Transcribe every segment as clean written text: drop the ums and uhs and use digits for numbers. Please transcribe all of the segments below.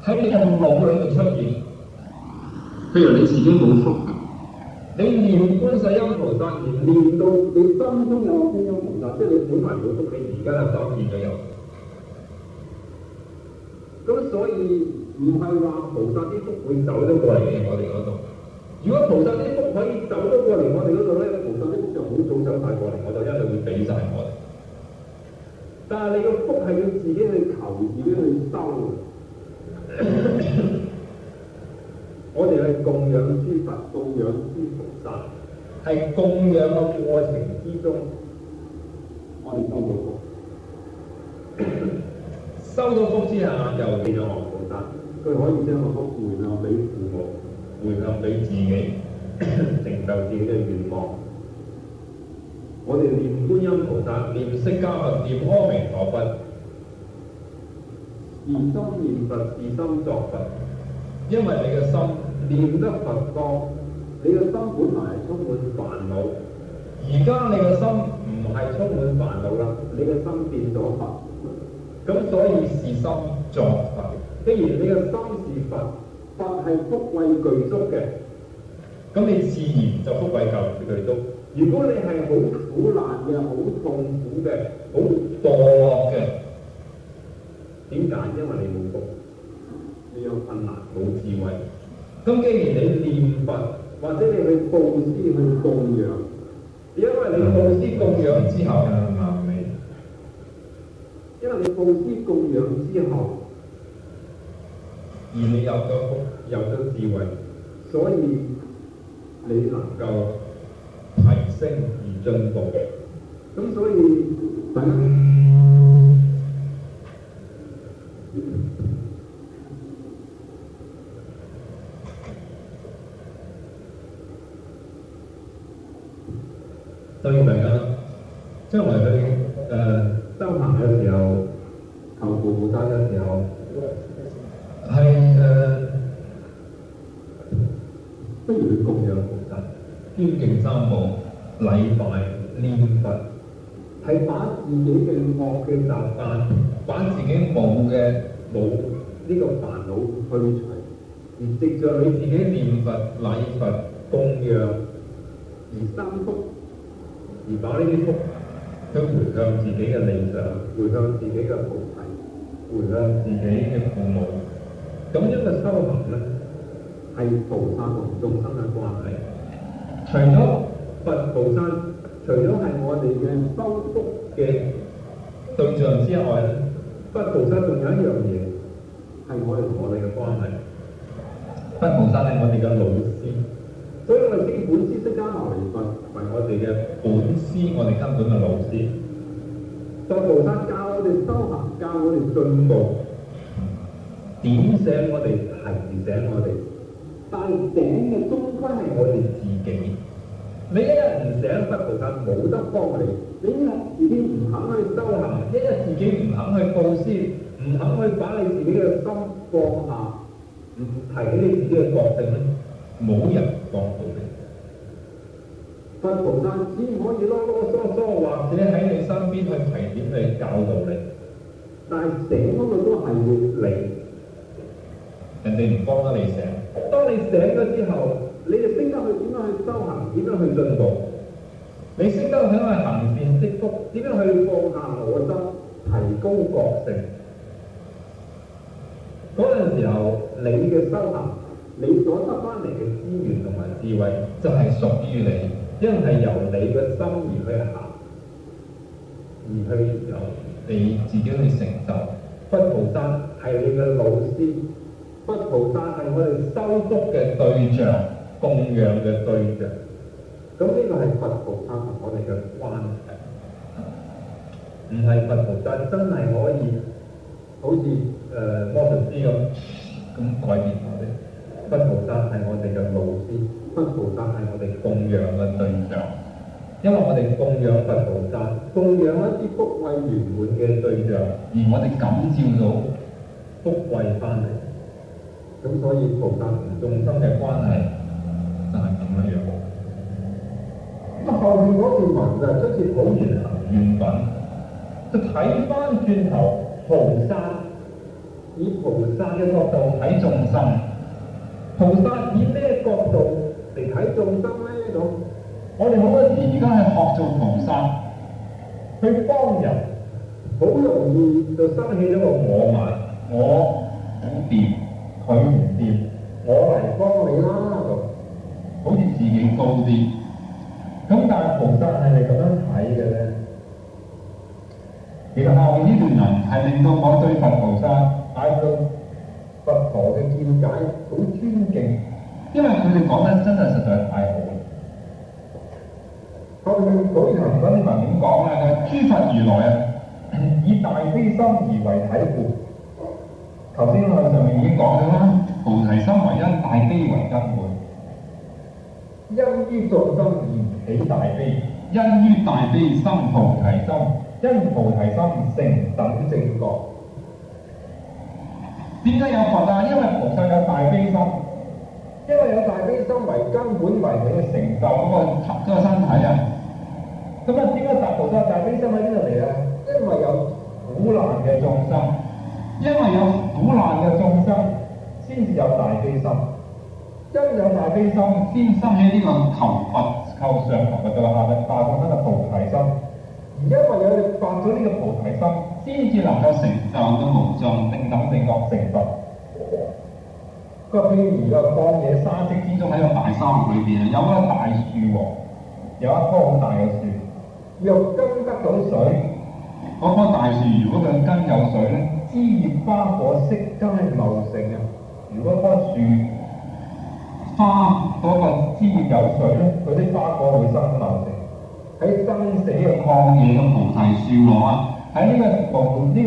喺你嘅腦裏度出現。 譬如你自己冇福， 你念觀世音菩薩，念到你心中有觀音菩薩，即係你本來冇福，你而家就所見到有。咁所以唔係話菩薩啲福會走咗過嚟我哋嗰度。如果菩薩啲福可以走咗過嚟我哋嗰度咧，菩薩啲福就好早走晒過嚟，我就一定會俾晒我哋。但係你個福係要自己去求，自己去收。我哋係供養諸佛，供養諸菩薩，係供養嘅過程之中，我哋收到福。收到福之下，又變咗王菩薩，佢可以將個福回向俾父母，回向俾自己，成就自己嘅願望。我哋念觀音菩薩，念釋迦佛，念阿彌陀佛，是心念佛，是心作佛。因為你嘅心念得佛光，你嘅心本來係充滿煩惱，而家你嘅心唔係充滿煩惱啦，你嘅心變咗佛，咁所以是心作佛。既然你嘅心是佛，佛係福慧具足嘅，咁你自然就福慧具足。如果你係好苦難嘅、好痛苦嘅、好墮落嘅，點解？因為你冇福。你有困難，冇智慧。咁既然你念佛，或者你去布施、去供養，因為你布施供養之後，因為你布施供養之後，而你有咗福、有咗智慧，所以你能夠提升而進步。咁所以大家所以大家將來去修行嘅時候，求菩薩嘅時候，係不如去供養菩薩，尊敬三寶，禮拜念佛，係把自己嘅惡嘅習慣，把自己冇呢個煩惱去除，而藉著你自己念佛、禮佛、供養而生福。而把呢啲福去回向自己嘅理想，回向自己嘅菩提，回向自己嘅父母。咁樣嘅修行咧，係菩薩同眾生嘅關係。除咗佛菩薩，除咗係我哋嘅修福嘅對象之外咧，佛菩薩仲有一樣嘢係我哋同我哋嘅關係。佛菩薩係我哋嘅老師。所以我哋經本師釋迦牟尼佛為我哋嘅本師，我哋根本嘅老師。佛菩薩教我哋修行，教我哋進步，點醒我哋，提醒我哋。但係醒嘅終歸係我哋自己。你一日唔醒，佛菩薩冇得幫你。你一日自己唔肯去修行，一日自己唔肯去布施，唔肯去把你自己嘅心放下，唔提起你自己嘅覺性咧，冇人幫到你。佛菩薩只可以囉囉嗦嗦，或者喺你身邊去提點你、教導你，但係醒嗰個都係要你，人哋唔幫得你醒。當你醒咗之後，你就識得去點樣去修行，點樣去進步。你識得去行善積福，點樣去放下我執，提高覺性。嗰陣時候，你嘅修行，你所得翻嚟嘅資源同埋智慧，就係屬於你，因為係由你嘅心而去行，而去由你自己去成就。佛菩薩係你嘅老師，佛菩薩係我哋修福嘅對象、供養嘅對象。咁呢個係佛菩薩同我哋嘅關係，唔係佛菩薩真係可以好似魔術師咁改變我哋。佛菩薩係我哋嘅老師，佛菩薩係我哋供養嘅對象。因為我哋供養佛菩薩，供養一啲福慧圓滿嘅對象，而我哋感召到福慧翻嚟。咁所以菩薩同眾生嘅關係就係咁樣。咁後面嗰段文就出自普賢行願品，就睇翻轉頭菩薩以菩薩嘅角度睇眾生，菩薩以咩角度嚟睇眾生咧？咁我哋好多時而家係學做菩薩，去幫人，好容易就生起咗個我慢，我唔掂，佢唔掂，我嚟幫你啦咁，好似自己高啲。咁但係菩薩係咪咁樣睇嘅咧？其實後面呢段人係令到我對佛菩薩睇到佛陀嘅見解好尊敬，因為佢哋講得真係實在太好啦。後面嗰啲文點講咧？諸佛如來啊，以大悲心而為體故。頭先我哋上面已經講咗啦，菩提心為因，大悲為根本。因於眾生而起大悲，因於大悲生菩提心，因菩提心成等正覺。點解有佛啊？因為菩薩有大悲心，因為有大悲心為根本，為佢嘅成就嗰個身體啊。咁啊，點解大菩薩大悲心喺邊度嚟啊？因為有苦難嘅眾生，因為有苦難嘅眾生，先至有大悲心。因有大悲心，先生起呢個求佛、求上求佛到下嘅大眾生嘅菩提心。而因為有你發咗呢個菩提心，先至能夠成就到無上正等正覺成佛。個譬如個曠野沙漠之中喺個大沙漠裏邊有一棵大樹喎，有一棵好大嘅樹，若根得到水，嗰棵大樹如果佢根有水咧，枝葉花果悉皆茂盛啊！如果棵樹花嗰個枝葉有水咧，佢啲花果會生茂盛。喺生死嘅曠野嘅菩提樹王啊，喺呢個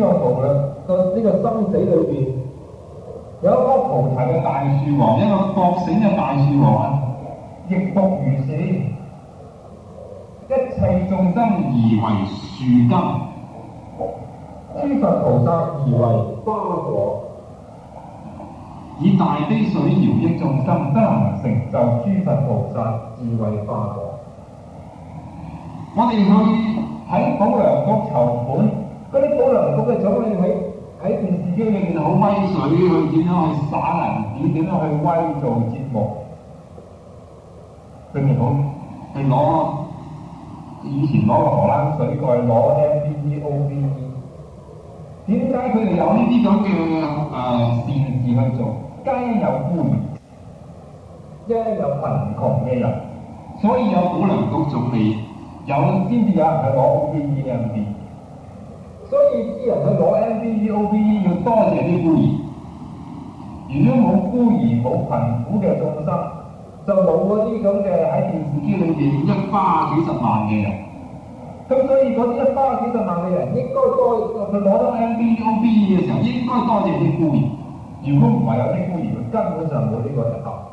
生死裏邊，有一棵菩提嘅大樹王，一個覺醒嘅大樹王啊，亦復如是。一切眾生而為樹根，諸佛菩薩而為花果。以大悲水饒益眾生，則能成就諸佛菩薩智慧花果。我哋去喺保良局籌款，嗰啲保良局嘅總理喺電視機裏面好威水，去點樣去耍銀紙，點樣去威做節目，佢哋好係攞以前攞個荷蘭水蓋，攞 MBE、OBE。點解佢哋有呢啲咁嘅善事去做？皆因有孤兒，因有貧窮嘅人，所以有保良局總理。有先至有人去攞 OBE、MBE， 所以啲人去攞 MBE、OBE 要多謝啲孤兒。如果冇孤兒、冇貧苦嘅眾生，就冇嗰啲咁嘅喺電視機裏邊一花幾十萬嘅人。咁所以嗰啲一花幾十萬嘅人應該多，佢攞到 MBE、OBE 嘅時候應該多謝啲孤兒。如果唔係有啲孤兒，佢根本上冇呢個入頭。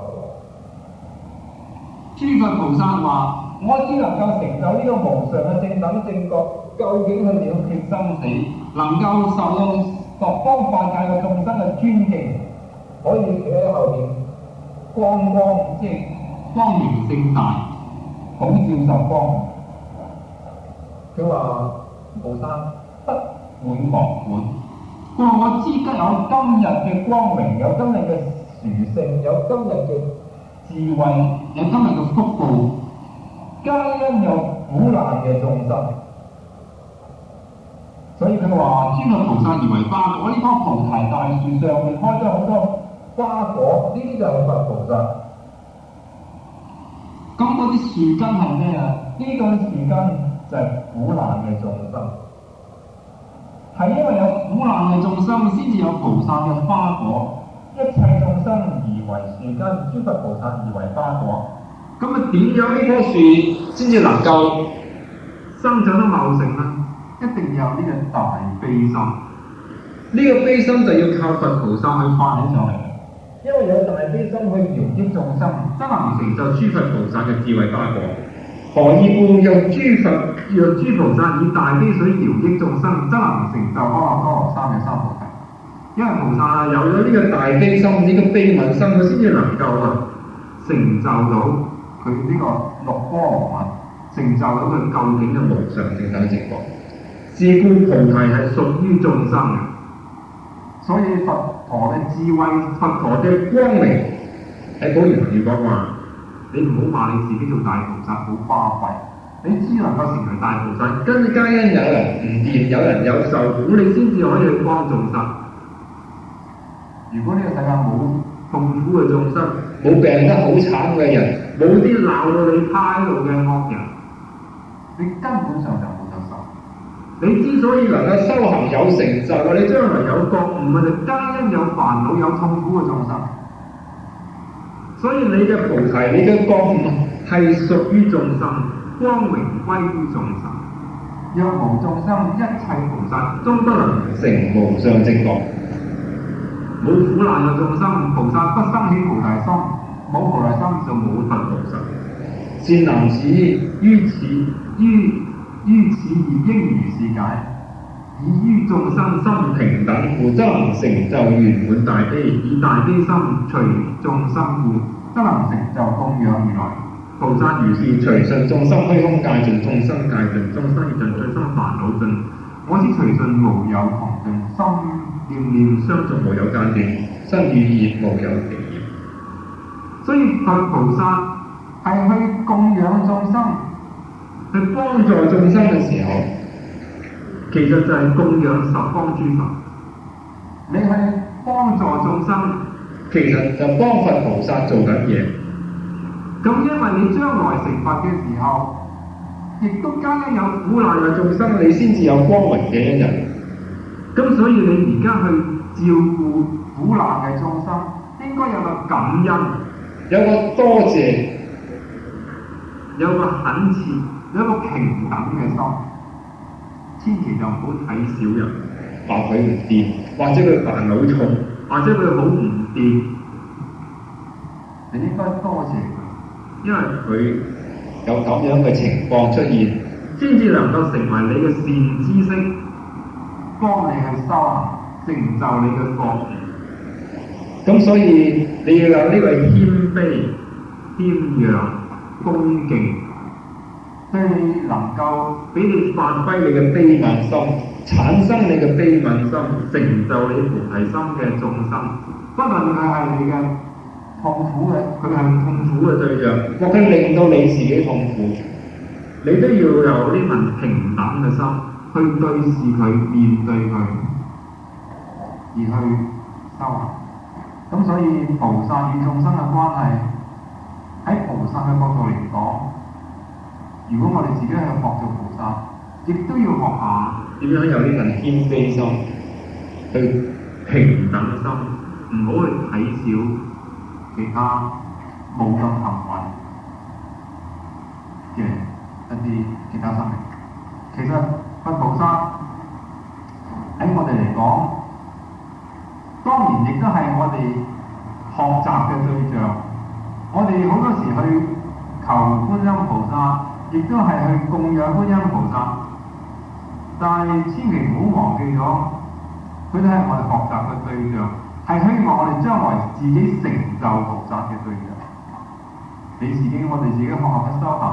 諸佛菩薩話：我只能夠成就呢個無上嘅正等正覺，究竟佢了決生死，能夠受到十方法界嘅眾生嘅尊敬，可以企喺後面光即係光明正大，普照十方。佢話菩薩不滿莫滿，佢話我知得有今日嘅光明，有今日嘅殊勝，有今日嘅智慧，有今日嘅福報。皆因有苦難嘅眾生，所以佢話諸佛菩薩而為花果。呢棵菩提大樹上面開咗好多花果，呢啲就係佛菩薩。咁嗰啲樹根係咩啊？呢個樹根就係苦難嘅眾生，係因為有苦難嘅眾生先至有菩薩嘅花果。一切眾生而為樹根，諸佛菩薩而為花果。咁啊，點樣呢棵樹先至能夠生長得茂盛呢？一定要有呢個大悲心。呢個悲心就要靠佛菩薩去發起上嚟。因為有大悲心去饒益眾生，則能成就諸佛菩薩嘅智慧花果。何以故？若諸菩薩以大悲水饒益眾生，則能成就阿耨多羅三嘅三菩提。因為菩薩有咗呢個大悲心，呢個悲憫心，佢先至能夠成就到佢呢個六波羅蜜，成就到佢究竟嘅無上正等正覺。是故菩提係屬於眾生嘅， 所以佛陀嘅智慧、 佛陀嘅光明喺古言語講話，你唔好話你自己做大菩薩好巴閉，你只能夠成為大菩薩，跟皆因有人唔掂，有人有受苦，你先至可以去幫眾生。 如果呢個世界冇痛苦嘅眾生，冇病得好慘嘅人，冇啲鬧到你趴喺度嘅惡人， 你根本上就冇得受。 你之所以能夠修行有成就，你將來有覺悟，就皆因有煩惱、有痛苦嘅眾生。所以你嘅菩提、你嘅覺悟係屬於眾生，光榮歸於眾生。 若無眾生，一切菩薩終不能成無上正覺。冇苦難嘅眾生，菩薩不生起菩提心，冇菩提心就冇佛菩薩。善男子於此業應如是解，以於眾生心平等，故則能成就圓滿大悲；以大悲心隨眾生故，則能成就供養如來。菩薩如是，隨順眾生虛空界盡，眾生界盡，眾生業盡，眾生煩惱盡。我知隨順無有窮盡，心念念相續無有間斷，身語意無有停業。所以佛菩薩係去供養眾生， 去幫助眾生嘅時候，其實就係供養十方諸佛。 你去幫助眾生， 其實就幫佛菩薩做緊嘢。 咁因為你將來成佛嘅時候，亦都皆因有苦難嘅眾生，你先至有光榮嘅一日。咁所以你而家去照顧苦難嘅眾生，應該有個感恩， 有個多謝， 有個懇切，有一個平等嘅心。千祈就唔好睇小人， 話佢唔掂，或者佢煩惱重，或者佢好唔掂， 你應該多謝佢。 因為佢有咁樣嘅情況出現，先至能夠成為你嘅善知識， 幫你去修行，成就你嘅覺悟。 咁所以你要有呢個謙卑、謙讓、恭敬， 對你能夠俾你發揮你嘅悲憫心，產生你嘅悲憫心，成就你菩提心嘅眾生。 不論佢係你嘅痛苦嘅， 佢係痛苦嘅對象，或佢令到你自己痛苦，你都要有呢份平等嘅心去對視佢、面對佢， 而去修行。咁所以菩薩與眾生嘅關係，喺菩薩嘅角度嚟講，如果我哋自己去學做菩薩，亦都要學下點樣有呢份謙卑心，去平等心，唔好去睇小其他冇咁幸運嘅一啲其他生命。其實佛菩薩喺我哋嚟講，當然亦都係我哋學習嘅對象。我哋好多時去求觀音菩薩，亦都係去供養觀音菩薩。但係千祈唔好忘記咗，佢哋係我哋學習嘅對象，係希望我哋將來自己成就菩薩嘅對象。你自己，我哋自己學嘅修行，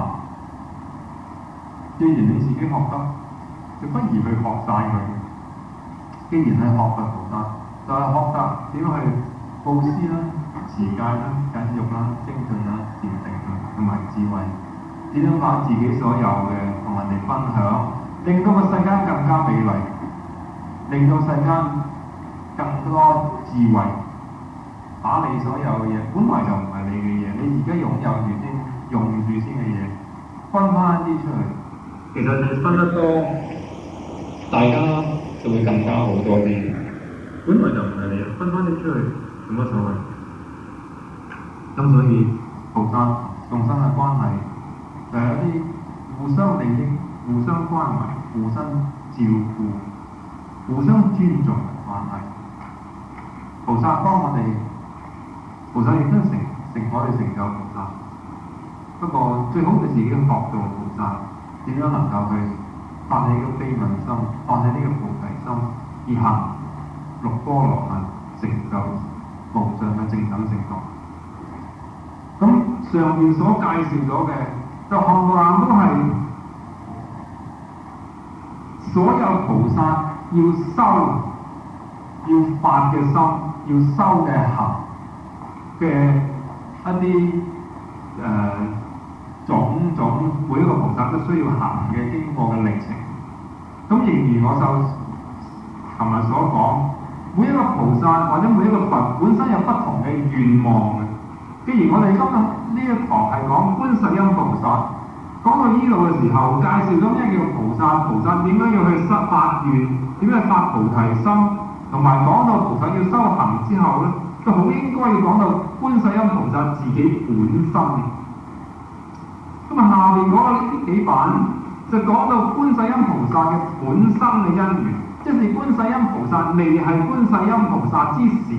既然你自己學得，就不如去學晒佢。既然係學佛菩薩，就係學習點樣去布施啦、持戒啦、忍辱啦、精進啦、禪定啦，同埋智慧。點樣把自己所有嘅同人哋分享，令到個世間更加美麗，令到世間更多智慧。把你所有嘅嘢，本來就唔係你嘅嘢，你而家擁有住先，用住先嘅嘢，分翻啲出去。 其實你分得多，大家就會更加好多啲。本來就唔係你，分翻啲出去，有乜所謂？ 咁所以菩薩眾生嘅關係就係一啲互相利益、互相關懷、互相照顧、互相尊重嘅關係。菩薩幫我哋，菩薩亦都成我哋成就菩薩。不過最好嘅自己學做菩薩，點樣能夠去發起個悲憫心，發起呢個菩提心，而行六波羅蜜，成就無上嘅正等正覺。咁上面所介紹咗嘅，就冚唪唥都係所有菩薩要修、要發嘅心，要修嘅行嘅一啲種種，每一個菩薩都需要行嘅經過嘅歷程。咁仍然我就琴日所講，每一個菩薩或者每一個佛本身有不同嘅願望嘅。既然我哋今日呢一堂係講觀世音菩薩，講到呢度嘅時候，介紹咗咩叫菩薩，菩薩點樣要去發願，點樣發菩提心，同埋講到菩薩要修行之後咧，都好應該要講到觀世音菩薩自己本身。咁啊，下面講嘅呢幾版就講到觀世音菩薩嘅本身嘅因緣，即是觀世音菩薩未係觀世音菩薩之時，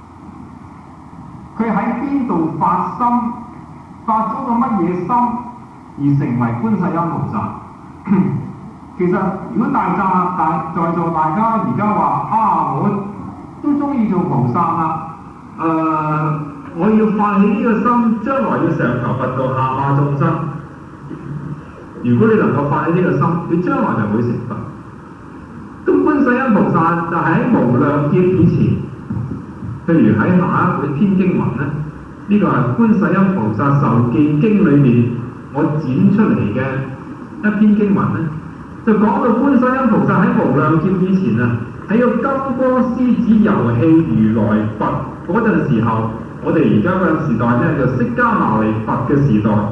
佢喺邊度發心，發咗個乜嘢心而成為觀世音菩薩？其實如果在座大家而家話我都中意做菩薩啊，我要發起呢個心，將來要上求佛道，下化眾生。如果你能夠發起呢個心，你將來就會成佛。咁觀世音菩薩就喺無量劫以前，譬如喺下一本天經文咧，呢個係觀世音菩薩受記經裏面我剪出嚟嘅一篇經文咧，就講到觀世音菩薩喺無量劫以前啊，喺個金光獅子遊戲如來佛嗰陣時候，我哋而家嘅時代咧就釋迦牟尼佛嘅時代。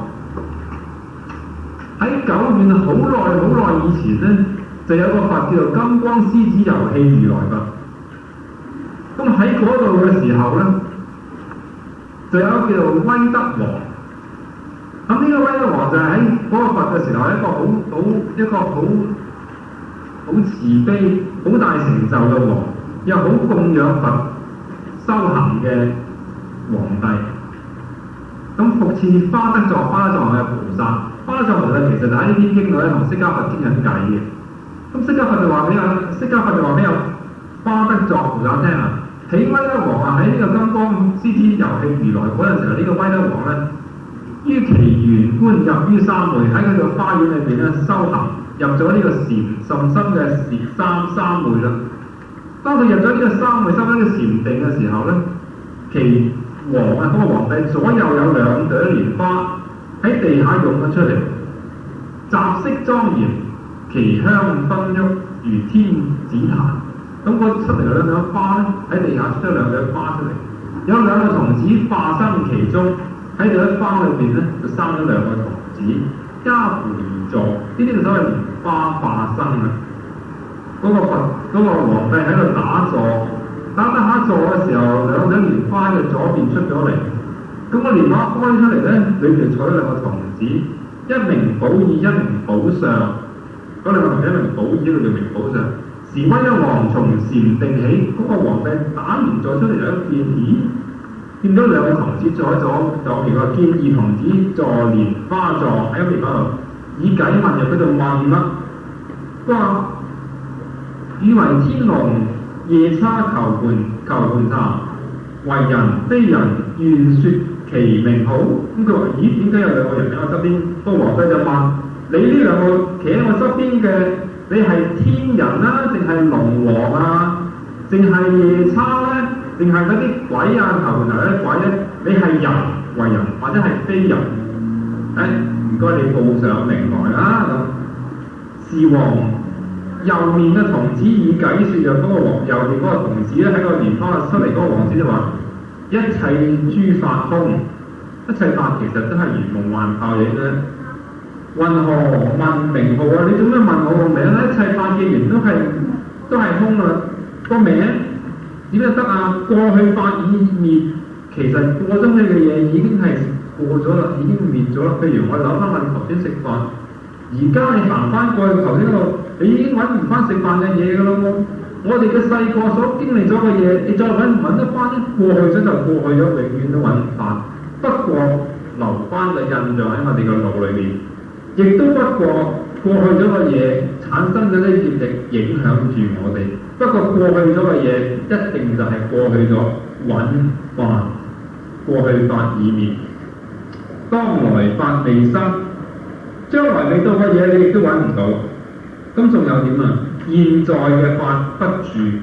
喺久遠好耐以前咧，就有個佛叫做金光獅子遊戲如來佛。咁喺嗰度嘅時候咧，就有一個叫做威德王。咁呢個威德王就係喺嗰個佛嘅時候，一個好慈悲、好大成就嘅王，又好供養佛修行嘅皇帝。咁復次花德座嘅菩薩，花德座菩薩其實就喺呢篇經度咧同釋迦佛傾緊偈嘅。咁釋迦佛就話俾花德座菩薩聽啊，喺威德王啊，喺呢個金光獅子遊戲如來嗰陣時候，呢個威德王咧於其園觀入於三昧，喺佢個花園裏邊咧修行，入咗呢個甚深嘅三昧啦。當佢入咗呢個三昧，修咗呢個禪定嘅時候咧，其王啊，嗰個皇帝左右有兩朵蓮花喺地下湧咗出嚟，雜色莊嚴，其香熏郁如天子壇。咁嗰出嚟兩朵花咧，喺地下出咗兩朵花出嚟，有兩個童子化生其中，喺朵花裏邊咧就生咗兩個童子，家扶而坐，呢啲就所謂蓮花化生啊。嗰個皇帝喺度打坐。打下坐嘅時候，兩朵蓮花嘅左邊出咗嚟，咁個蓮花開出嚟咧，裏邊坐咗兩個童子，一名寶耳，一名寶相。嗰兩個童子一名寶耳，一個叫名寶相。時威德王從禪定起，嗰個皇帝打完坐出嚟有一見，見到兩個童子坐喺左邊，話見二童子坐蓮花座喺蓮花度，以偈問入，佢就問啦，佢話以為天龍夜叉求盤茶，為人非人，願說其名號。咁佢話：咦，點解有兩個人喺我側邊？個皇帝就問：你呢兩個企喺我側邊嘅，你係天人啊，定係龍王啊，定係夜叉咧，定係嗰啲鬼啊？求盤茶嗰啲鬼咧？你係人為人，或者係非人？唔該你報上名來啦。咁，是王。右面嘅童子以偈説，就嗰個右面嗰個童子咧喺個蓮花出嚟，嗰個王子就話：一切諸法空，一切法其實都係如夢幻泡影啫。云何問名號啊？你做咩問我個名咧？一切法既然都係空啊，個名點樣得啊？過去法已滅，其實過咗去嘅嘢已經係過咗啦，已經滅咗啦。譬如我諗翻頭先食飯。而家你行翻過去頭先嗰度，你已經揾唔翻食飯嘅嘢㗎咯喎！我哋嘅細個所經歷咗嘅嘢，你再揾唔揾得翻咧？過去咗就過去咗，永遠都揾唔翻。不過留翻嘅印象喺我哋嘅腦裏面，亦都不過過去咗嘅嘢產生咗啲業力影響住我哋。不過過去咗嘅嘢一定就係過去咗，揾翻過去法已滅，當來法未生。將來未到嘅嘢，你亦都揾唔到。咁仲有點啊？現在嘅法不住，你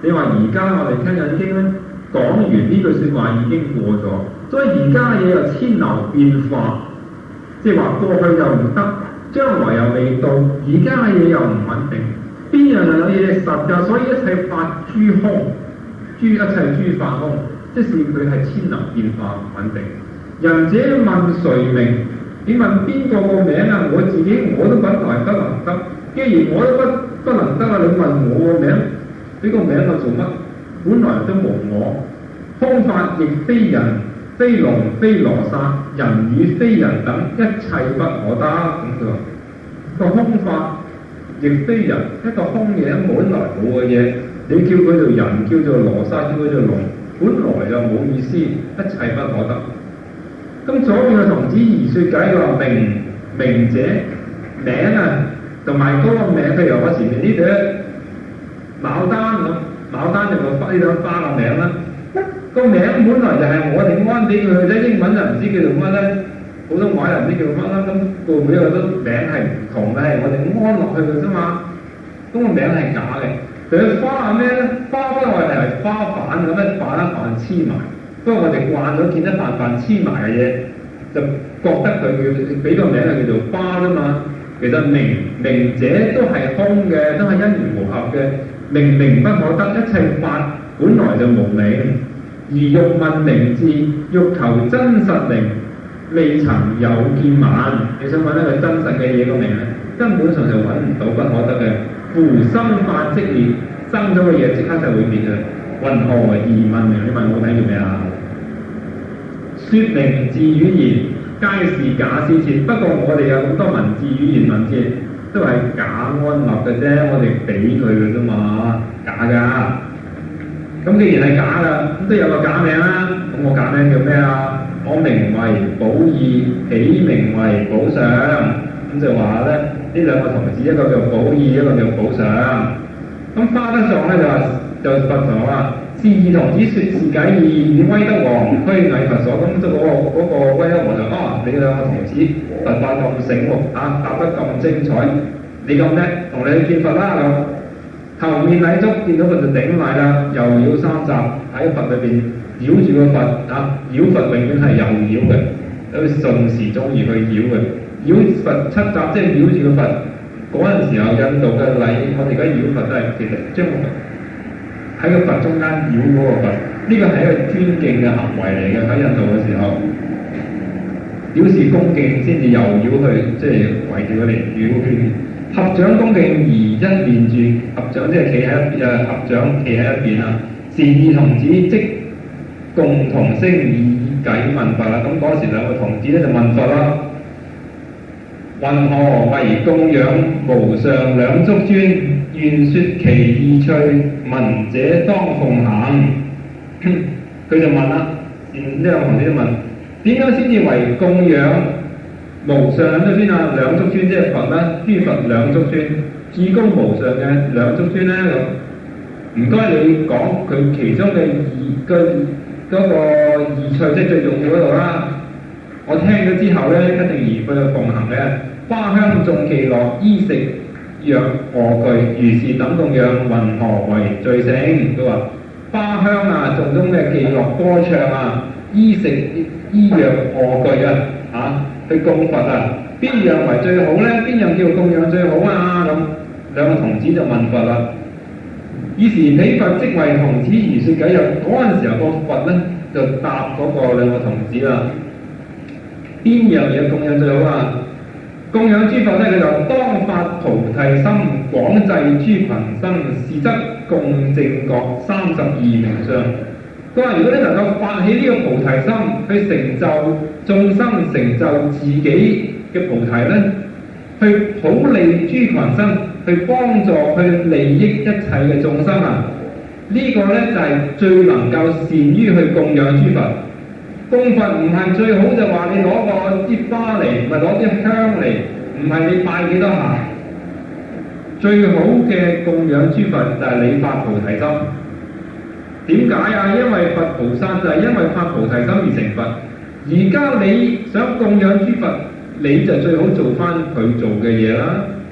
你話而家我哋聽緊經咧，講完呢句説話已經過咗，所以而家嘅嘢又千流變化，即係話過去又唔得，將來又未到，而家嘅嘢又唔穩定，邊樣又有嘢實㗎？所以一切法諸空，一切諸法空，即是佢係千流變化唔穩定。人者問誰名？你問邊個個名啊？我自己我都本來不能得，既然我都不能得啦，你問我個名，呢個名我做乜？本來都無我，空法亦非人，非龍非羅剎，人與非人等，一切不可得。咁佢話個空法亦非人，一個空嘢本來冇嘅嘢，你叫佢做人，叫做羅剎，叫佢做龍，本來就冇意思，一切不可得。咁左邊嘅童子而説解，佢話名者名啊，同埋嗰個名，譬如我前面呢朵牡丹咁，牡丹就個呢朵花個名啦。個名本來就係我哋安俾佢嘅啫，英文就唔知叫做乜咧，普通話又唔知叫做乜啦。咁個每一個都名係唔同嘅，係我哋安落去嘅啫嘛。咁個名係假嘅。佢花係咩咧？花不外係花瓣咁樣瓣一瓣黐埋。不過我哋慣咗見一瓣瓣黐埋嘅嘢，就覺得佢叫俾個名係叫做花啫嘛。其實名者都係空嘅，都係因緣無合嘅。名不可得，一切法本來就無名。而欲問名字，欲求真實名，未曾有見聞。你想揾一個真實嘅嘢個名咧，根本上就揾唔到，不可得嘅。夫生法即滅，生咗嘅嘢即刻就會滅嘅。云何而問名？你問我睇做咩啊？説名字語言皆是假施設，不過我哋有咁多文字語言文字都係假安立嘅啫，我哋俾佢嘅啫嘛，假㗎。咁既然係假㗎，咁都有個假名啦。咁我假名叫咩啊？我名為寶義，起名為寶相。咁就話咧，呢兩個童子，一個叫寶義，一個叫寶相。咁花德藏咧就佛陀話：是二童子説是解義，以威德王虛偽佛所。咁即係嗰個威德王就你兩個童子佛法咁醒目啊，答得咁精彩，你咁叻，同你去見佛啦咁。頭面禮足，見到佢就頂禮啦，又繞三匝喺佛裏邊繞住個佛啊，繞佛永遠係又繞嘅，有順時鐘而去繞嘅，繞佛七匝即係繞住個佛。嗰陣時候印度嘅禮，我哋而家繞佛都係其實將喺個佛中間繞嗰個佛，呢個係一個尊敬嘅行為嚟嘅。喺印度嘅時候，表示恭敬先至又繞去，即係圍住佢哋繞圈。合掌恭敬而一面住，合掌即係企喺一邊，合掌企喺一邊啊。是二童子即共同聲以偈問佛啦。咁嗰時兩個童子咧就問佛啦：云何為供養無上兩足尊？願說其意趣，聞者當奉行。佢就問啦，呢兩個童子就問：點樣先至為供養無上兩足尊啊？兩足尊即係佛啦，諸佛兩足尊，至高無上嘅兩足尊咧咁。唔該你講佢其中嘅嗰個意趣，即係最重要嗰度啦。我聽咗之後咧，一定而去奉行嘅。花香眾伎樂，衣食藥臥具，如是等供養，云何為最勝？佢話花香啊，眾中嘅伎樂歌唱啊，衣食醫藥臥具啊，去供佛啊，邊樣為最好咧？邊樣叫供養最好啊？咁兩個童子就問佛啦。於是彼佛即為童子而説偈。嗰陣時候個佛咧就答嗰個兩個童子啦。邊樣嘢供養最好啊？供養諸佛咧，佢就當發菩提心，廣濟諸群生，是則共正覺32名相。佢話：如果你能夠發起呢個菩提心，去成就眾生，成就自己嘅菩提咧，去普利諸群生，去幫助去利益一切嘅眾生啊！呢個咧就係最能夠善於去供養諸佛。供佛唔係最好就話你攞個支花嚟，唔係攞支香嚟，唔係你拜幾多下。最好嘅供養諸佛就係你發菩提心。點解啊？因為佛菩薩就係因為發菩提心而成佛。而家你想供養諸佛，你就最好做翻佢做嘅嘢啦。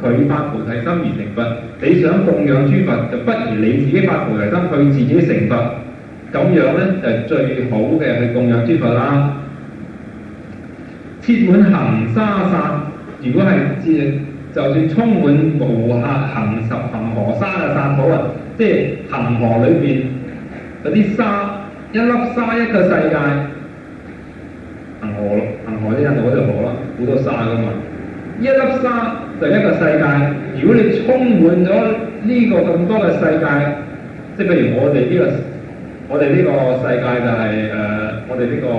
佢發菩提心而成佛，你想供養諸佛，就不如你自己發菩提心，佢自己成佛，咁樣咧就最好嘅去供養諸佛啦。設滿恒沙薩，如果係就算充滿無限恒河沙嘅薩土啊，即係恒河裏邊嗰啲沙，一粒沙一個世界。恒河啲印度嗰條河啦，好多沙噶嘛，一粒沙就一個世界。如果你充滿咗呢個咁多嘅世界，即係譬如我哋呢個世界就係我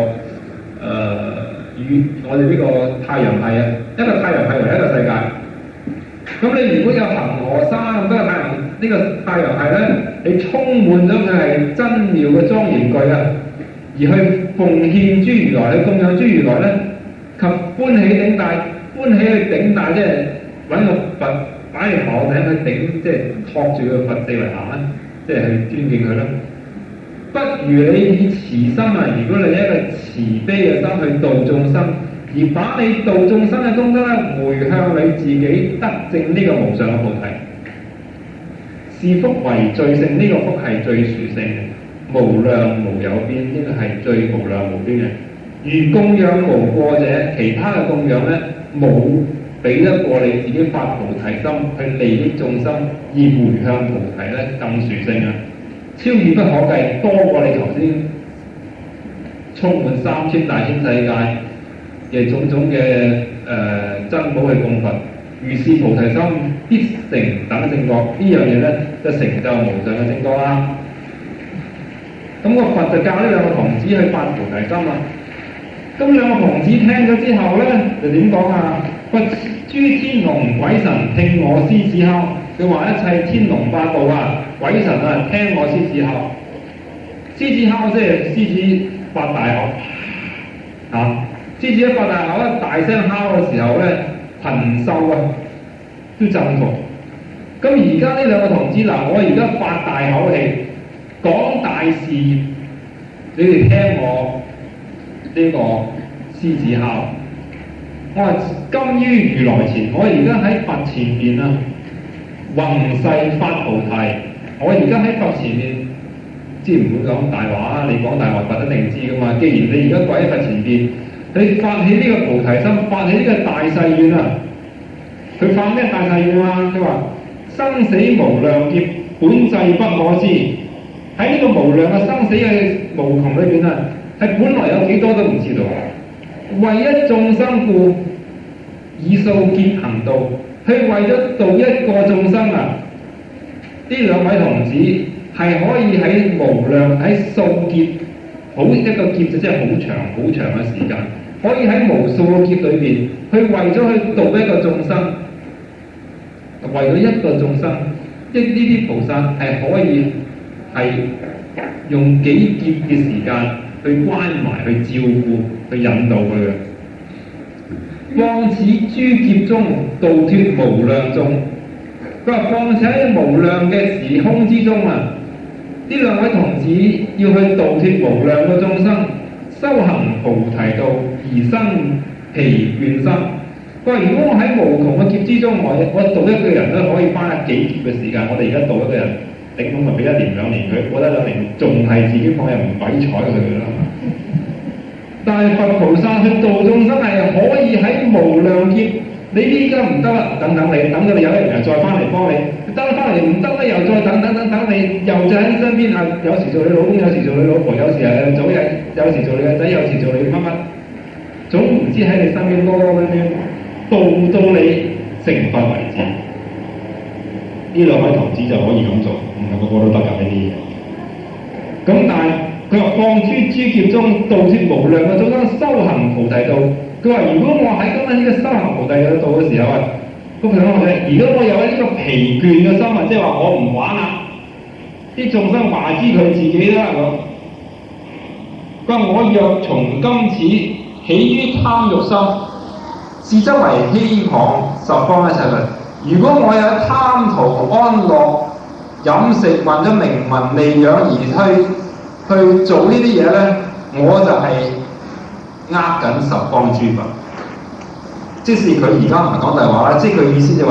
哋呢個太陽系啊，一個太陽系為一個世界。咁你如果有恒河沙咁多個呢個太陽系咧，你充滿咗佢係真妙嘅莊嚴具啊，而去奉獻諸如來，去供養諸如來咧，及歡喜頂戴，歡喜去頂戴，即係揾個佛擺喺頭頂去頂，即係托住個佛四圍行啦，即係去尊敬佢啦。不如你以慈心啊！如果你一個慈悲嘅心去度眾生，而把你度眾生嘅功德咧回向你自己得證呢個無上嘅菩提，是福為最勝，呢個福係最殊勝嘅，無量無有邊，呢個係最無量無邊嘅。如供養無過者，其他嘅供養咧冇比得過你自己發菩提心去利益眾生而回向菩提咧更殊勝啊！超越不可計，多過你頭先充滿3000大千世界嘅種種嘅珍寶去供佛。如是菩提心必成等正覺，呢樣嘢咧就成就無上嘅正覺啦。咁個佛就教呢兩個童子去發菩提心啦。咁兩個童子聽咗之後咧，就點講啊？佛諸天龍鬼神聽我獅子哮，佢話一切天龍八部啊、鬼神啊聽我獅子哮。獅子哮即係獅子發大口啊！獅子一發大口咧，大聲哮嘅時候咧，群獸啊都震服。咁而家呢兩個童子嗱，我而家發大口氣講大事業，你哋聽我呢個獅子哮。我話今於如來前，我而家喺佛前面啊，宏誓發菩提。我而家喺佛前面，知唔會講大話啊？你講大話，佛一定知噶嘛。既然你而家跪喺佛前邊，你發起呢個菩提心，發起呢個大誓願啊！佢發咩大誓願啊？佢話生死無量劫，本際不可知。喺呢個無量嘅生死嘅無窮裏邊啊，係本來有幾多都唔知道。為一眾生故，以數劫行道。佢為咗度一個眾生啊，呢兩位童子係可以喺無量喺數劫，好一個劫就真係好長好長嘅時間，可以喺無數個劫裏邊，佢為咗去度一個眾生，為咗一個眾生，呢啲菩薩係可以係用幾劫嘅時間去關懷、去照顧、去引導佢嘅。況此諸劫中度脫無量眾，佢話況且喺無量嘅時空之中啊，呢兩位童子要去度脫無量嘅眾生，修行菩提道而生疲倦心。佢話如果我喺無窮嘅劫之中，我度一個人都可以花幾劫嘅時間，我哋而家度一個人，頂籠咪俾1年2年佢，過得2年仲係自己放任唔鬼睬佢嘅啦。但係佛菩薩去度眾生係可以喺無量劫，你呢家唔得啦，等你，等到你有一日再翻嚟幫你，等翻嚟唔得咧，又再等你，又就喺身邊啊！有時做你老公，有時做你老婆，有時係早日，有時做你個仔，有時做你乜乜，總唔知喺你身邊多多啲，到你成佛為止。呢兩位童子就可以咁做，唔係個個都得㗎呢啲嘢。咁但係佢話況諸劫中度脫無量嘅眾生修行菩提道。佢話如果我喺今日呢個修行菩提道嘅時候啊，咁佢講咩？如果我有呢個疲倦嘅心啊，即係話我唔玩啦，啲眾生話知佢自己啦咁。佢話我若從今此起於貪欲心，視周圍希望十方一切佛。如果我有貪圖安樂、飲食為咗名聞利養而去做呢啲嘢咧，我就係呃緊十方諸佛。即使佢而家唔係講大話啦，即係佢意思就話，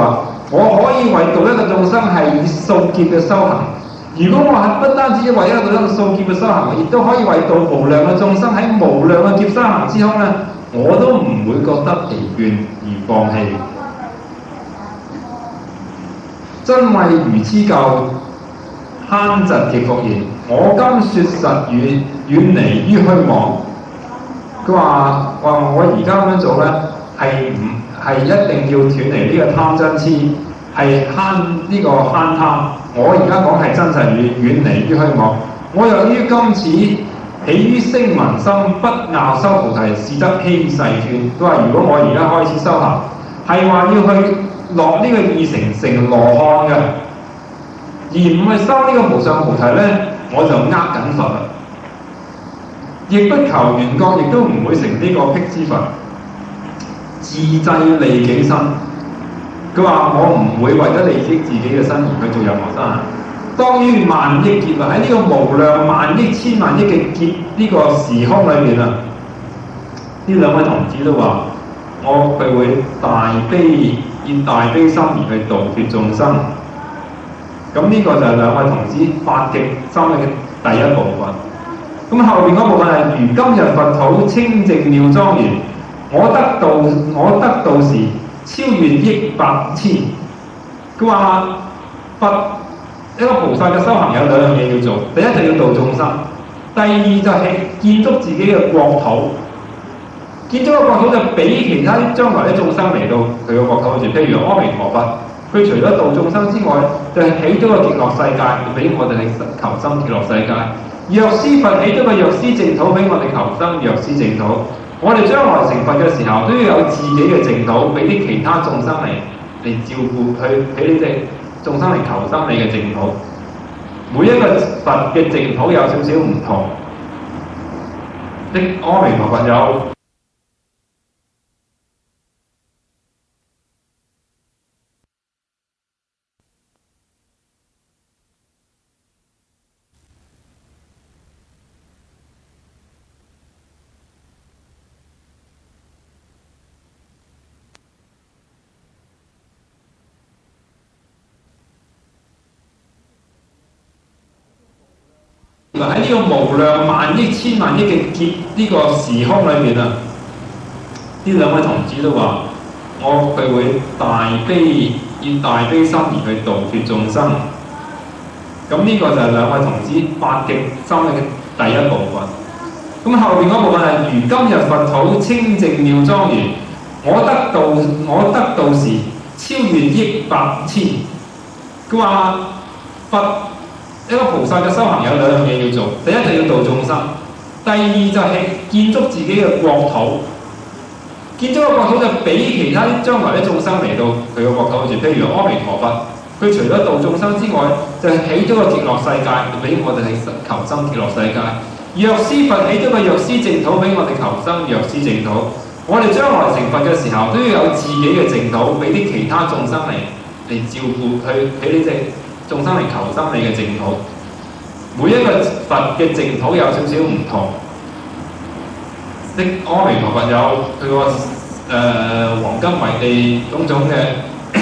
我可以為度一個眾生係以數劫嘅修行。如果我係不單止為一個數劫嘅修行，亦都可以為到無量嘅眾生喺無量嘅劫修行之中咧，我都唔會覺得疲倦而放棄。真謂如之舊，慳疾極復然。我今說實語，遠離於虛妄。佢話我而家咁樣做咧，係一定要斷離呢個貪嗔痴，係慳呢個慳貪。我而家講係真實語，遠離於虛妄。我由於今此起於聲聞心，不樂修菩提，是則稀世斷。佢話如果我而家開始修行，係話要去落呢個二成羅漢嘅，而唔係修呢個無上菩提咧，我就緊佛啦。亦不求緣覺，亦都唔會成呢個辟支佛，自製利己身。佢話我唔會為咗利益自己嘅身而去做任何修行。當於萬億劫啊，喺呢個無量萬億千萬億嘅劫呢個時空裏面啊，呢兩位童子都話佢會以大悲心而去度脫眾生。咁呢個就係兩位童子發極心嘅第一部分。咁後邊嗰部分係如今日佛土清淨妙莊嚴，我得道時超越億百千。佢話佛一個菩薩嘅修行有兩樣嘢要做，第一就要度眾生，第二就係建築自己嘅國土。建築個國土就俾其他啲將來啲眾生嚟到佢個國土住，譬如阿彌陀佛，佢除咗度眾生之外，就係起咗個極樂世界，俾我哋去求生極樂世界。藥師佛起咗個藥師淨土俾我哋求生藥師淨土，我哋將來成佛嘅時候都要有自己嘅淨土，俾啲其他眾生嚟照顧佢，俾呢啲眾生嚟求生你嘅淨土。每一個佛嘅淨土有少少唔同，的阿彌陀佛有。喺呢個無量萬億千萬億嘅劫呢個時空裏面啊，呢兩位童子都話佢會以大悲心而去度脫眾生。咁呢個就係兩位童子發極心嘅第一部分。咁後邊嗰部分係如今日佛土清淨妙莊嚴，我得道時超越億百千。佢話佛一個菩薩嘅修行有兩樣嘢要做，第一就要度眾生，第二就係建築自己嘅國土。建築個國土就俾其他啲將來啲眾生嚟到佢個國土住，譬如阿彌陀佛，佢除咗度眾生之外，就係起咗個極樂世界，俾我哋去求生極樂世界。藥師佛起咗個藥師淨土俾我哋求生藥師淨土。我哋將來成佛嘅時候都要有自己嘅淨土，俾啲其他眾生嚟照顧佢，俾呢隻眾生嚟求生你嘅淨土。每一個佛嘅淨土有少少唔同。的阿彌陀佛有佢個黃金圍地種種嘅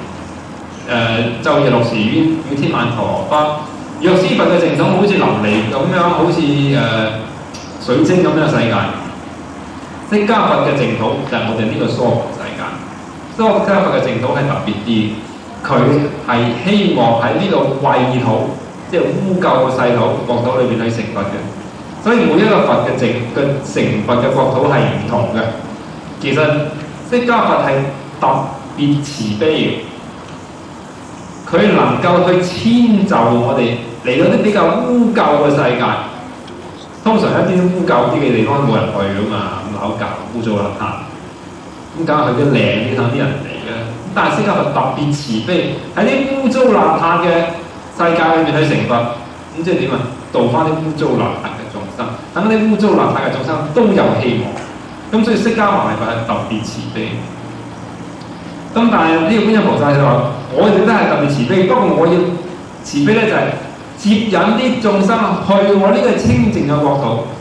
晝夜六時與天眼陀羅花。藥師佛嘅淨土好似琉璃咁樣，好似水晶咁樣嘅世界。釋迦佛嘅淨土就係我哋呢個娑婆世界。釋迦佛嘅淨土係特別啲，佢係希望喺呢個穢土，即係污垢嘅世土國土裏邊去成佛嘅。所以每一個佛嘅成佛嘅國土係唔同嘅。其實釋迦佛係特別慈悲嘅，佢能夠去遷就我哋嚟到啲比較污垢嘅世界。通常一啲污垢啲嘅地方冇人去噶嘛，咁扭舊污糟邋遢，咁梗係去啲靚啲等啲人嚟嘅。但係釋迦佛特別慈悲，喺啲污糟邋遢嘅世界裏面去成佛，咁即係點啊？度翻啲污糟邋遢嘅眾生，等啲污糟邋遢嘅眾生都有希望。咁所以釋迦牟尼佛係特別慈悲。咁但係呢個觀音菩薩就話：我哋都係特別慈悲，不過我要慈悲咧就係接引啲眾生去我呢個清淨嘅國土。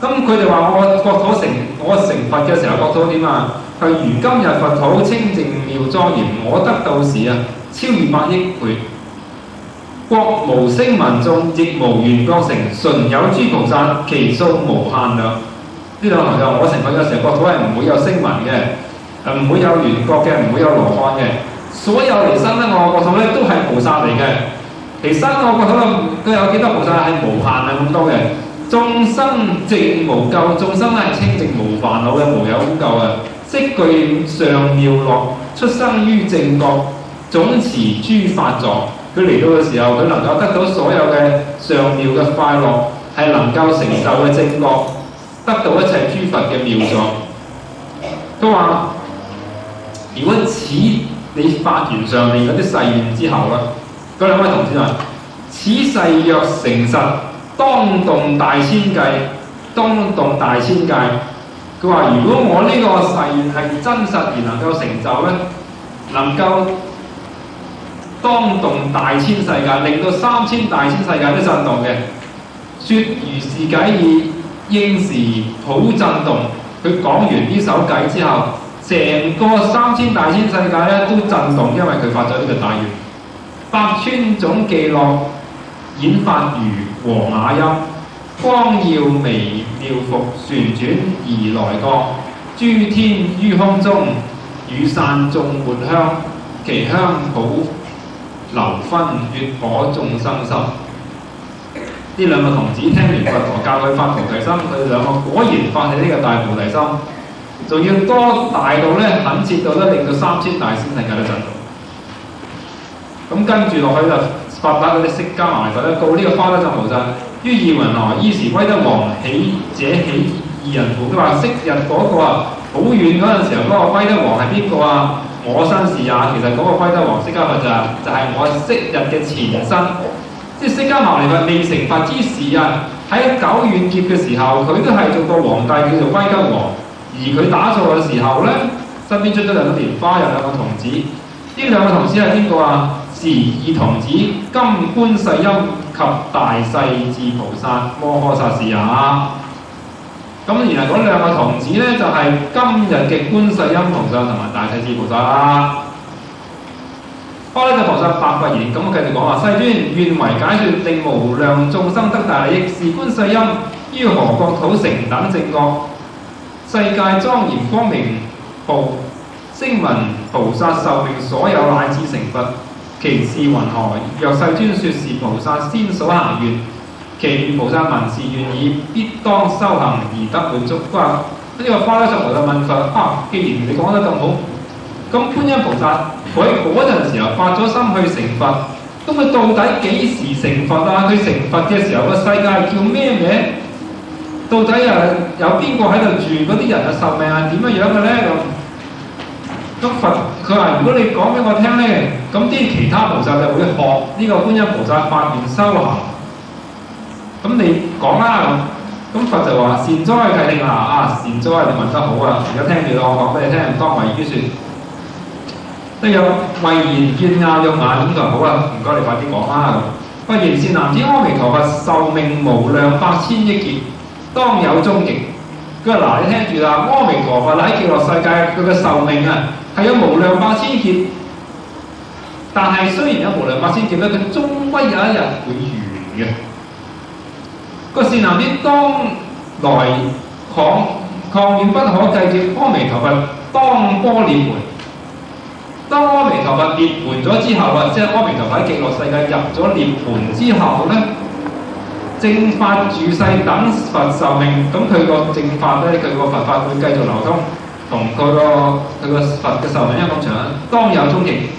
咁佢哋話我成佛嘅時候國土點啊？佢如今日佛土清淨妙莊嚴，我得到時啊，超越百億倍。國無聲聞眾，亦無緣國成，純有諸菩薩，其數無限量。呢兩行就我成佛嘅時候，國土係唔會有聲聞嘅，唔會有緣國嘅，唔會有羅漢嘅。所有嚟生咧，我國土咧都係菩薩嚟嘅。其生我國土都有幾多菩薩係無限係咁多嘅。眾生淨無垢，眾生係清淨無煩惱嘅，無有污垢嘅。悉具上妙樂，出生於正覺，總持諸法座。佢嚟到嘅時候，佢能夠得到所有嘅上妙嘅快樂，係能夠成就嘅正覺，得到一切諸佛嘅妙座。佢話：如果此你發完上面嗰啲誓願之後啦，嗰兩位同志話：此誓若成實，當動大千計，當動大千界。佢話：如果我呢個誓願係真實而能夠成就咧，能夠當動大千世界，令到3000大千世界都震動嘅。説如是偈意，應時普震動。佢講完呢首偈之後，成個3000大千世界咧都震動，因為佢發咗呢個大願。百川總記樂，演發如和雅音，光耀微妙復，旋轉而來覺。諸天於空中，雨散眾末香，其香普流分，悅可眾生心。呢兩個童子聽完佛陀教佢發菩提心，佢哋兩個果然發起呢個大菩提心，仲要多大到咧，懇切到咧，令到3000大千世界都震動。咁跟住落去就發達嗰啲釋迦牟尼佛咧，告呢個花德贊菩薩於意雲來，依時威德王喜者喜二人父。佢話昔日嗰個啊，好遠嗰陣時候嗰個威德王係邊個啊？我身是也。其實嗰個威德王釋迦佛就係我昔日嘅前身。即係釋迦牟尼佛未成佛之時啊，喺久遠劫嘅時候，佢都係做個皇帝，叫做威德王。而佢打坐嘅時候咧，身邊出咗兩個蓮花，有兩個童子。呢兩個童子係邊個啊？是二童子金觀世音及大勢至菩薩摩訶薩氏也。咁然後嗰兩個童子咧，就係、是、今日嘅觀世音菩薩同埋大勢至菩薩啦。花德贊菩薩白佛言，咁我繼續講話：世尊，願為解説，令無量眾生得大利益。是觀世音於何國土成等正覺？世界莊嚴光明報，聲聞菩薩壽命所有乃至成佛。其事云何？若世尊說是菩薩先所行願，其餘菩薩聞是願已，必當修行而得滿足。佢話呢個花德贊菩薩問佛：啊，既然你講得咁好，咁觀音菩薩佢喺嗰陣時候發咗心去成佛，咁佢到底幾時成佛啊？佢成佛嘅時候個世界叫咩名？到底有邊個喺度住？嗰啲人嘅壽命係點樣嘅咧？咁佛佢話：如果你講俾我聽咧，咁啲其他菩薩就會學呢個觀音菩薩發願修行。咁你講啦咁佛就話：善哉契聽啊！善哉，你問得好啊！而家聽住我講俾你聽，當為於説。都有慧言願雅用眼，咁就好啊！唔該你快啲講啦咁。慧言善男子，阿彌陀佛壽命無量百千億劫，當有終極。佢話：嗱，你聽住啦，阿彌陀佛喺極樂世界佢嘅壽命啊，係有無量百千劫，但係雖然有無量百千劫咧，佢終歸有一日會完嘅。個善男子當來曠遠不可計劫，阿彌陀佛當波涅槃。當阿彌陀佛涅槃咗之後啊，即係阿彌陀佛喺極樂世界入咗涅槃之後咧，正法住世等佛壽命，咁佢個正法咧，佢個佛法會繼續流通。同佢個佛嘅壽命一咁長，當有終極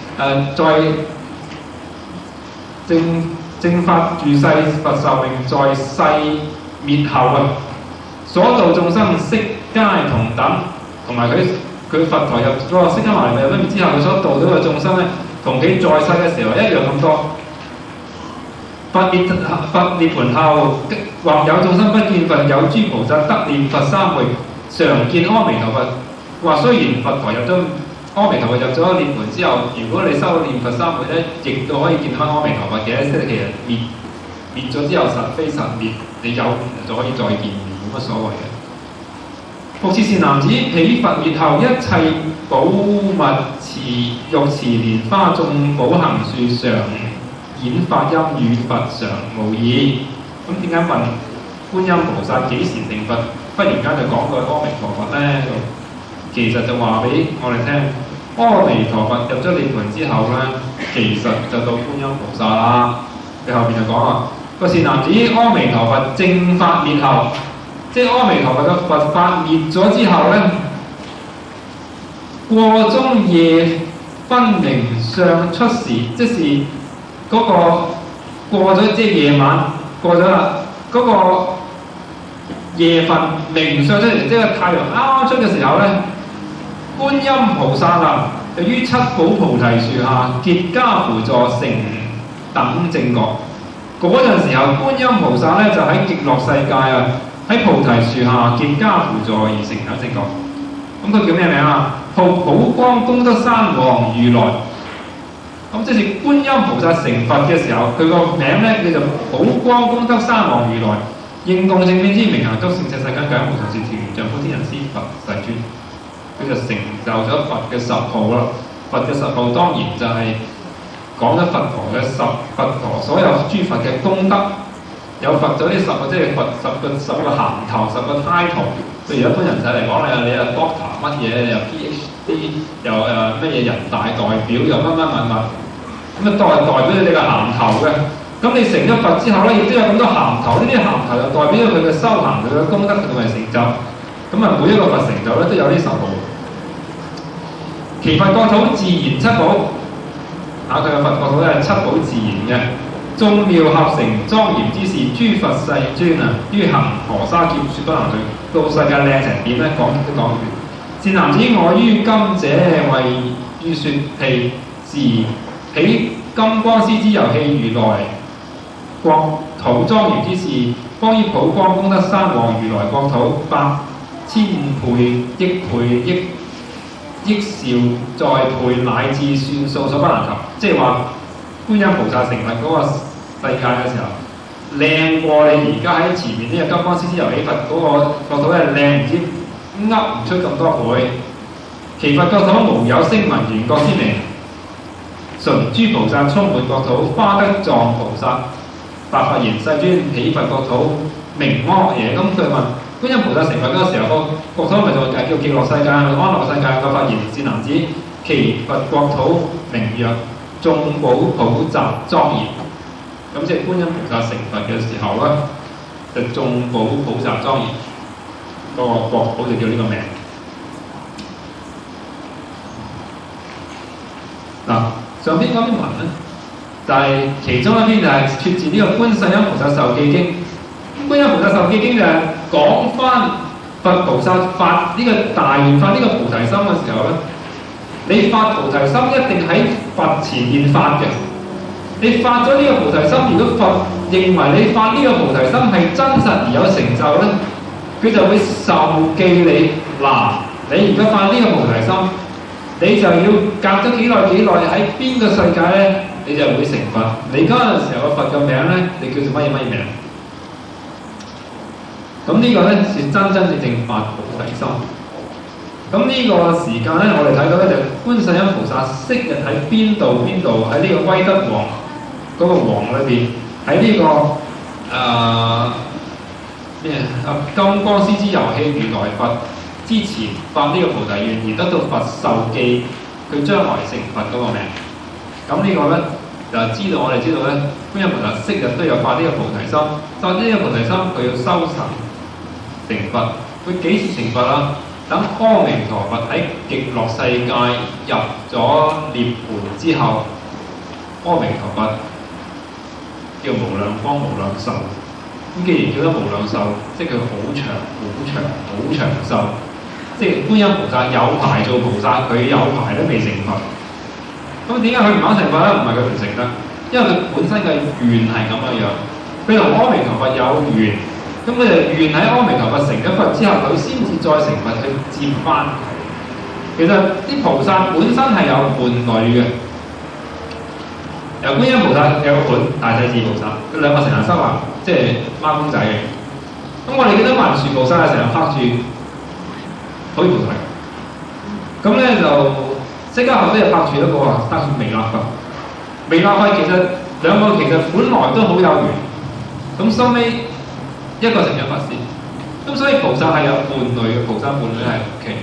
在正法住世佛壽命在世滅後啊，所度眾生悉皆同等，同埋佢佛陀入嗰個釋迦牟尼佛入咗滅之後，佢所度到嘅眾生咧，同佢在世嘅時候一樣咁多。佛涅槃後，或有眾生不見佛，有諸菩薩得念佛3回，常見阿彌陀佛。話雖然佛陀入咗阿彌陀佛入咗涅槃之後，如果你修念佛3回咧，亦都可以見翻阿彌陀佛嘅。即係其實滅咗之後實非實滅，你有就可以再見面。 冇乜所謂嘅。復次善男子，彼佛滅後，一切寶物池玉池蓮花眾寶行樹常演法音與佛常無異。咁點解問觀音菩薩幾時成佛？忽然間就講到阿彌陀佛呢？其實就話俾我哋聽，阿彌陀佛入咗涅槃之後呢，其實就到觀音菩薩啦。佢後邊就講啊，個善男子，阿彌陀佛正法滅後，即係阿彌陀佛嘅佛法滅咗之後呢，過中夜分明相出時，即是嗰個過咗即係夜晚過咗啦，嗰個夜分明相出嚟，即係太陽啱啱出嘅時候呢，觀音菩薩啊，就於七寶菩提樹下結跏趺坐成等正覺。嗰陣時候，觀音菩薩呢，就喺極樂世界啊，喺菩提樹下結跏趺坐而成等正覺。咁佢叫咩名啊？普光功德山王如來。咁即是觀音菩薩成佛嘅時候，佢個名呢，叫做普光功德山王如來。應供正遍知明行足聖世世間解無上士田園丈夫天人師佛世尊。佢就成就咗佛嘅十號啦。佛嘅十號當然就係講咗佛陀嘅佛陀所有諸佛嘅功德，有佛咗呢十個，即係佛十個銜頭，十個 title。譬如一般人仔嚟講，你係 doctor 乜嘢，你又 PhD， 又乜嘢人大代表，又乜，咁啊代表你嘅銜頭嘅。咁你成咗佛之後咧，亦都有咁多銜頭，呢啲銜頭就代表咗佢嘅修行、佢嘅功德同埋成就。咁啊，每一個佛成就咧都有呢十號。其佛國土自然七寶，佢嘅佛國土咧係七寶自然嘅，眾妙合成莊嚴之事，諸佛世尊啊，於恆河沙劫說不能對。到世界靚成點咧，講都講唔完。善男子，我於今者為於說譬時，彼金光獅子遊戲如來國土莊嚴之事，方於普光功德山王如來國土8,000倍億倍億兆再倍乃至算數所不能及。即係話觀音菩薩成佛嗰個世界嘅時候，靚過你而家喺前面呢個金光獅子遊戲佛嗰個國土係靚唔知噏唔出咁多倍。其佛國土無有聲聞緣覺之名，純諸菩薩充滿國土，花德藏菩薩白佛言：世尊，彼佛國土名阿耶。咁佢問觀音菩薩成佛嗰個時候，個國土咪就叫極樂世界、安樂世界。個佛言：善男子，其佛國土名曰眾寶普集莊嚴。咁即係觀音菩薩成佛嘅時候咧，就眾寶普集莊嚴，嗰個國土就叫呢個名。嗱，上邊嗰篇文咧，就係、是、其中一篇就係出自呢個《觀世音菩薩受記經》。觀音菩薩受記經就係講翻佛菩薩發呢個大願發呢個菩提心嘅時候咧，你發菩提心一定喺佛前面發嘅。你發咗呢個菩提心，如果佛認為你發呢個菩提心係真實而有成就咧，佢就會受記你。嗱，你而家發呢個菩提心，你就要隔咗幾耐喺邊個世界咧，你就會成佛。你嗰陣時候個佛嘅名咧，你叫做乜嘢名？咁呢個咧是真正發菩提心。咁呢個時間咧，我哋睇到咧就觀世音菩薩昔日喺邊度？喺呢個威德王嗰個王裏邊，喺呢、這個金光獅子遊戲如來佛之前發呢個菩提願，而得到佛受記，佢將來成佛嗰個名。咁呢個咧就我哋知道咧，觀音菩薩昔日都有發呢個菩提心，發呢個菩提心佢要修神成佛。佢幾時成佛啊？等阿彌陀佛喺極樂世界入咗涅槃之後，阿彌陀佛叫無量光無量壽。咁既然叫得無量壽，即係佢好長壽。即係觀音菩薩有排做菩薩，佢有排都未成佛。咁點解佢唔肯成佛咧？唔係佢唔成得，因為佢本身嘅願係咁樣。佢同阿彌陀佛有緣。咁佢就願喺阿彌陀佛成咗佛之後，佢先至再成佛去接翻佢。其實啲菩薩本身係有伴侶嘅，由觀音菩薩有個伴，大勢至菩薩，佢兩個成日修行，即係孖公仔嘅。 咁我哋見到文殊菩薩係成日拍住普賢菩薩，咁咧就釋迦佛都係拍住一個啊，拍住彌勒佛。彌勒佛其實兩個其實本來都好有緣，咁收尾一個成咗佛先。咁所以菩薩係有伴侶嘅，菩薩伴侶係 OK。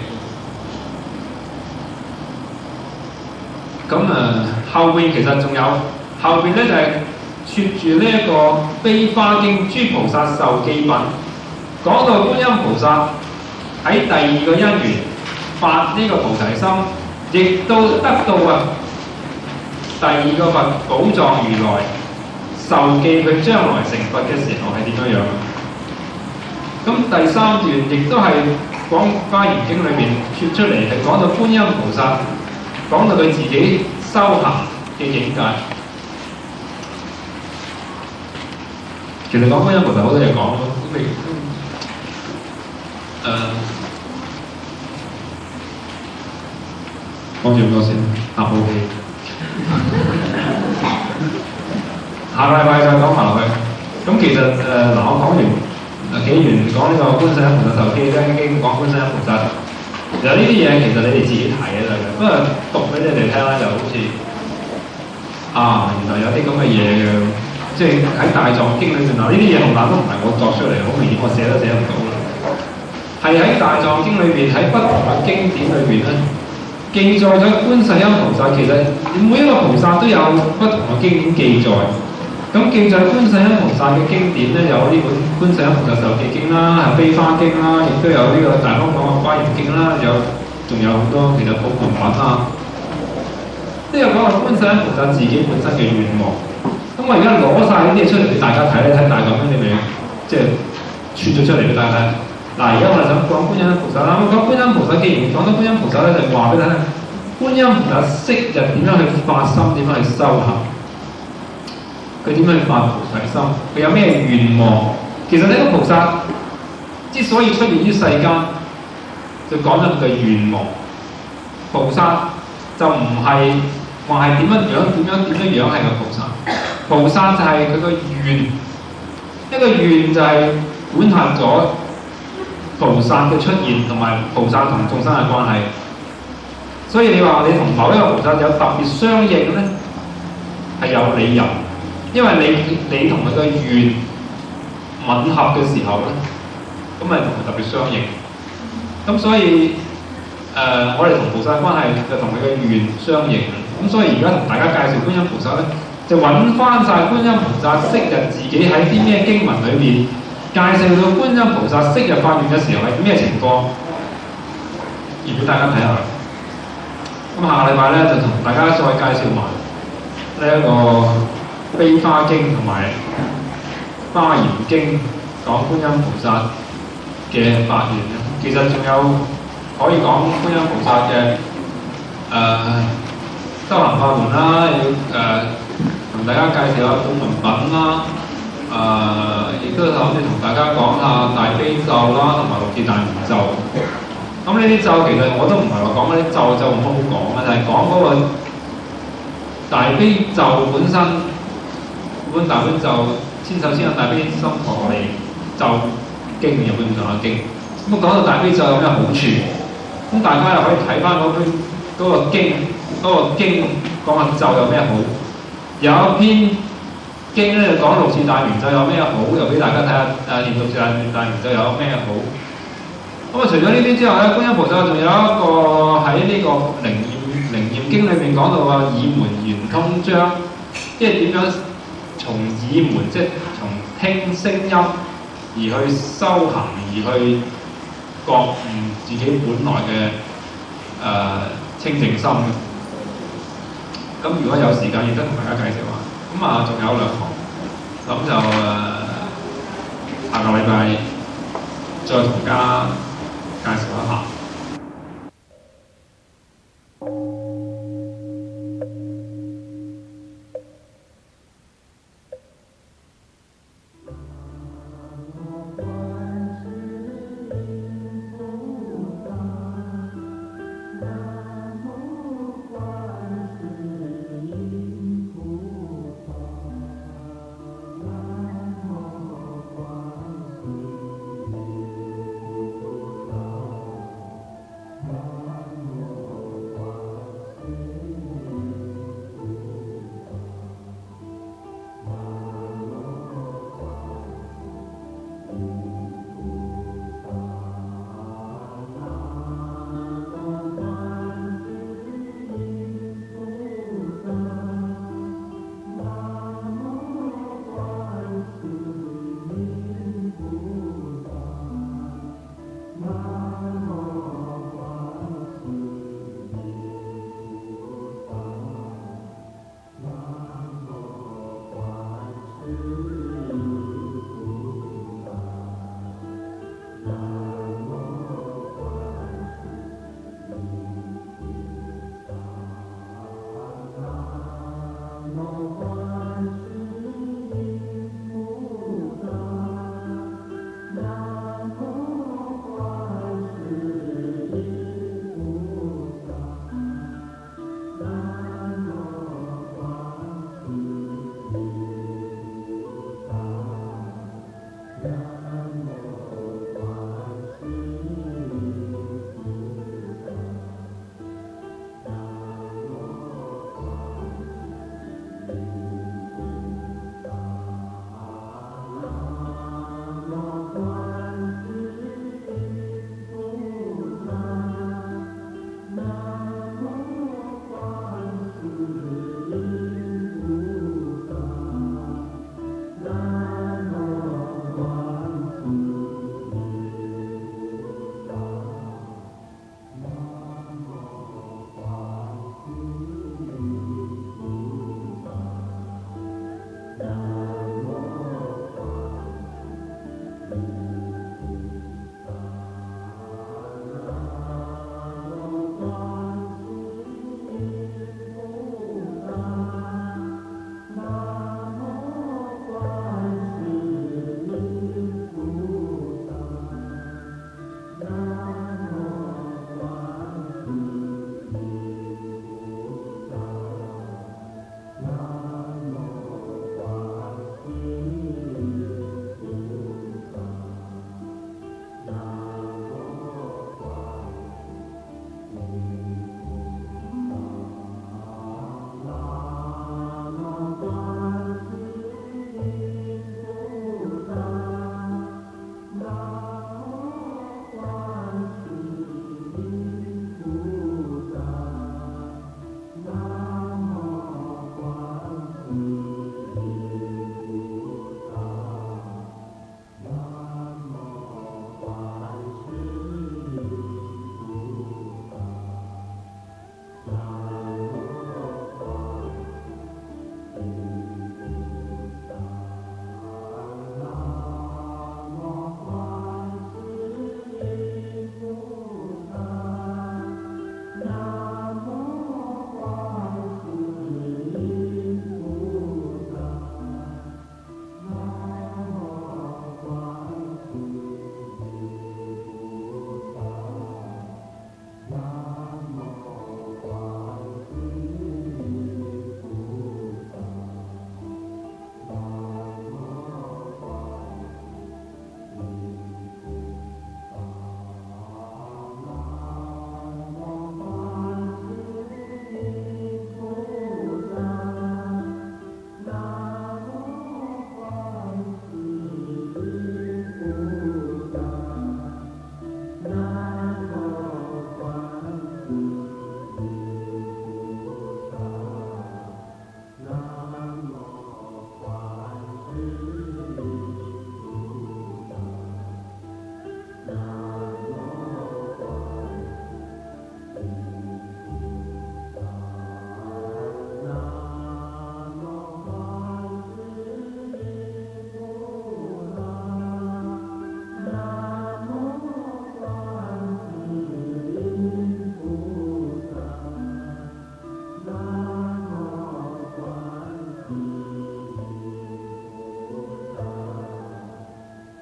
咁後邊其實仲有後邊咧就係撮住呢一個《悲華經》諸菩薩受記品，講到觀音菩薩喺第二個因緣發呢個菩提心，亦都得到第二個佛寶藏如來受記佢將來成佛嘅時候係點樣樣。咁第三段亦都係講《華嚴經》裏面撮出嚟，係講到觀音菩薩，講到佢自己修行嘅境界。其實講觀音菩薩好多嘢講咯，咁你講住咁多先，答 OK。下個禮拜再講埋落去。咁其實我講完幾元講呢個觀世音菩薩受記咧，經講觀世音菩薩。其實呢啲嘢其實你哋自己睇嘅啫，不過讀俾你哋聽啦，就好似原來有啲咁嘅嘢嘅，即係喺大藏經裏面嗱，呢啲嘢紅眼都唔係我作出嚟，好明顯我寫都寫唔到啦。係喺大藏經裏邊，喺不同嘅經典裏邊咧，記載咗觀世音菩薩。其實每一個菩薩都有不同嘅經典記載。咁記載觀世音菩薩嘅經典咧，有呢本《觀世音菩薩受記經》啦，係《悲華經》啦，亦都有呢個大方廣嘅《華嚴經》啦，仲有好多其實普門品啊，都有講到觀世音菩薩自己本身嘅願望。咁我而家攞晒呢啲嘢出嚟俾大家睇咧，睇大咁樣你咪即係傳咗出嚟俾大家睇。嗱，而家我哋想講觀音菩薩啦，咁講觀音菩薩，既然講到觀音菩薩咧，就話俾大家聽，觀音菩薩昔日點樣去發心，點樣去修行。佢點樣去發菩提心？佢有咩願望？其實呢個菩薩之所以出現於世間，就講咗佢嘅願望。菩薩就唔係話係點樣樣係個菩薩。菩薩就係佢個願，一個願就係管轄咗菩薩嘅出現同埋菩薩同眾生嘅關係。所以你話你同某一個菩薩有特別相應咧，係有理由。因為你同佢嘅願吻合嘅時候咧，咁咪同佢特別相應。咁所以我哋同菩薩關係就同佢嘅願相應。咁所以而家同大家介紹觀音菩薩咧，就揾翻晒觀音菩薩昔日自己喺啲咩經文裏面介紹到觀音菩薩昔日發願嘅時候係咩情況，而俾大家睇下。咁下個禮拜咧就同大家再介紹埋呢一個悲華經同埋華嚴經講觀音菩薩嘅發願。其實仲有可以講觀音菩薩嘅修行法門啦，要同大家介紹下普門品啦，亦都諗住同大家講下大悲咒啦，同埋六字大明咒。咁呢啲咒其實我都唔係話講嗰啲咒就唔好講嘅，就係講嗰個大悲咒本身。本大悲咒千手千眼大悲心陀羅尼咒經有本上嘅經。咁講到大悲咒有咩好處？咁大家又可以睇翻嗰個經講下咒有咩好。有一篇經咧就講六字大明咒有咩好，又俾大家睇下念六字大明咒有咩好。咁除咗呢啲之外咧，觀音菩薩仲有一個喺呢個靈驗經裏面講到話耳門圓通章，即係點樣從耳門，即係從聽聲音而去修行，而去覺悟自己本來嘅清淨心。咁如果有時間，亦都同大家介紹下。咁仲有2堂，咁就下個禮拜再同大家介紹一下。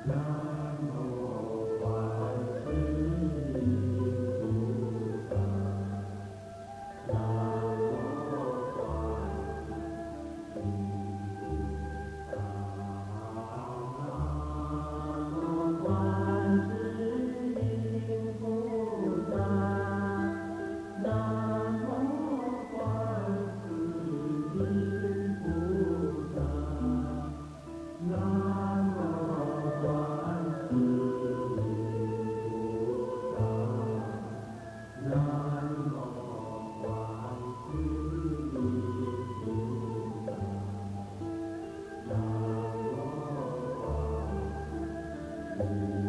南无观世音菩萨。